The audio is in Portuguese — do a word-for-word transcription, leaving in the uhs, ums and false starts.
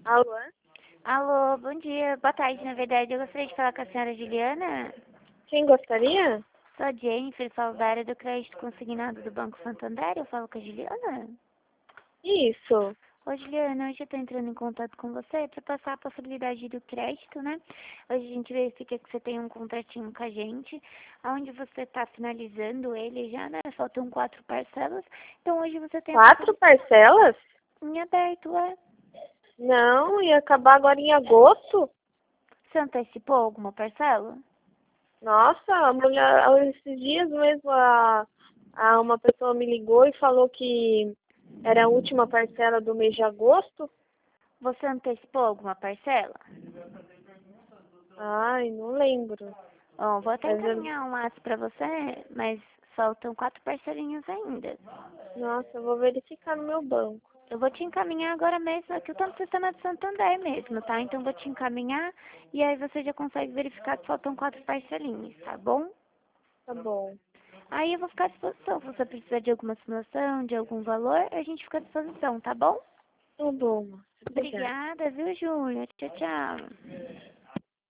Alô? Alô, bom dia, boa tarde, na verdade. Eu gostaria de falar com a senhora Juliana. Quem gostaria? Sou a Jennifer, falo da área do crédito consignado do Banco Santander. Eu falo com a Juliana. Isso. Ô, Juliana, hoje eu estou entrando em contato com você para passar a possibilidade do crédito, né? Hoje a gente verifica que você tem um contratinho com a gente, onde você está finalizando ele já, né? Faltam quatro parcelas. Então hoje você tem a Quatro possibilidade parcelas? em aberto, é? Não, ia acabar agora em agosto. Você antecipou alguma parcela? Nossa, a mulher, esses dias mesmo a, a uma pessoa me ligou e falou que era a última parcela do mês de agosto. Você antecipou alguma parcela? Ai, não lembro. Bom, vou até Mas eu, encaminhar um laço para você, mas faltam quatro parceirinhos ainda. nossa, eu vou verificar no meu banco. Eu vou te encaminhar agora mesmo, aqui eu tô no sistema de Santander mesmo, tá? Então vou te encaminhar e aí você já consegue verificar que faltam quatro parceirinhos, tá bom? Tá bom. Aí eu vou ficar à disposição. Se você precisar de alguma simulação, de algum valor, a gente fica à disposição, tá bom? Tá bom, moça. Obrigada. Obrigada, viu, Júlia? Tchau, tchau.